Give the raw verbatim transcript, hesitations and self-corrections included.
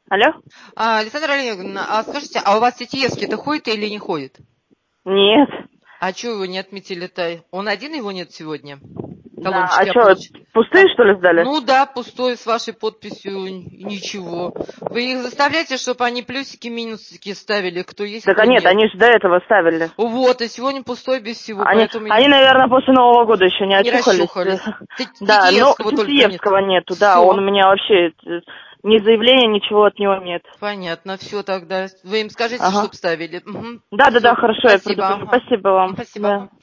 Алло? А, Александра Олеговна, а скажите, а у вас Сетиевский-то ходит или не ходит? Нет. А чего его не отметили-то? Он один его нет сегодня? Да, Талончики а я что, получ- пустые, Да. что ли, сдали? Ну да, пустой, с вашей подписью, и ничего. Вы их заставляете, чтобы они плюсики, минусики ставили, кто есть, Так кто а нет, нет. они же до этого ставили. Вот, и сегодня пустой без всего, Они, поэтому я они, наверное, после Нового года еще не не очухались. расчухались. Т- Да, но Титиевского только нет. Титиевского нету, да, он Все. у меня вообще, э, ни заявления, ничего от него нет. Понятно, все тогда. Вы им скажите, Ага. чтоб ставили. Угу. Да, да, да, Все, хорошо, я спасибо. предупрежу. Ага. Спасибо вам. Спасибо. Да. Ага.